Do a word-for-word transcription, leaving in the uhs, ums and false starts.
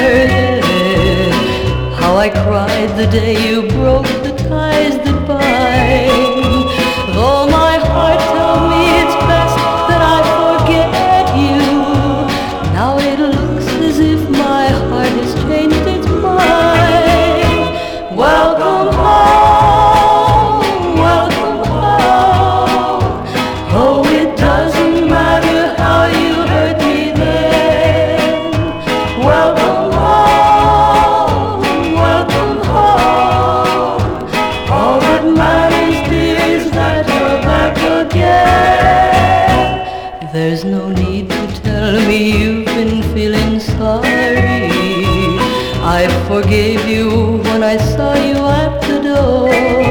deserted. How I cried the day you broke the ties that bind. Though my heart tells me it's best that I forget you, now it looks as if my heart has changed its mind. Welcome home, welcome home. Oh, it doesn't matter how you hurt me then. Welcome home, welcome home. All that matters, dear, is that you're back again. There's no need to tell me you've been feeling sorry. I forgave you when I saw you at the door.